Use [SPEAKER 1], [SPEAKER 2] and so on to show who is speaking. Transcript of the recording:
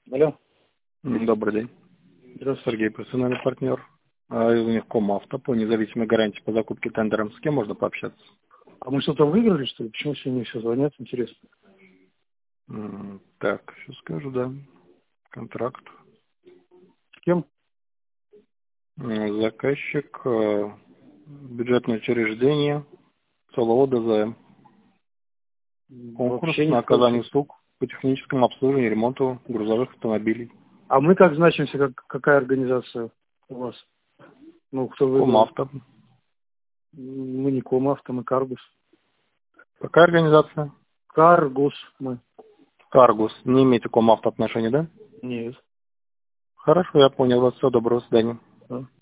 [SPEAKER 1] Алло.
[SPEAKER 2] Добрый день.
[SPEAKER 1] Здравствуйте.
[SPEAKER 2] Сергей, персональный партнер. Из них Комавто по независимой гарантии по закупке тендером. С кем можно пообщаться?
[SPEAKER 1] А мы что-то выиграли, что ли? Почему сегодня все звонят? Интересно.
[SPEAKER 2] Так, сейчас скажу, да. Контракт.
[SPEAKER 1] С кем?
[SPEAKER 2] Заказчик, бюджетное учреждение, СЛО ДЗМ. Конкурс
[SPEAKER 1] Вообще не
[SPEAKER 2] на
[SPEAKER 1] в курсе.
[SPEAKER 2] оказание услуг по техническому обслуживанию и ремонту грузовых автомобилей.
[SPEAKER 1] А мы как значимся, какая организация у вас? Ну, кто выиграл?
[SPEAKER 2] Комавто.
[SPEAKER 1] Мы не Комавто, мы Каргус.
[SPEAKER 2] Какая организация?
[SPEAKER 1] Каргус мы.
[SPEAKER 2] Каргус. Не имеете к Комавто отношения, да?
[SPEAKER 1] Нет.
[SPEAKER 2] Хорошо, я понял вас. Всего доброго, до свидания.
[SPEAKER 1] Да.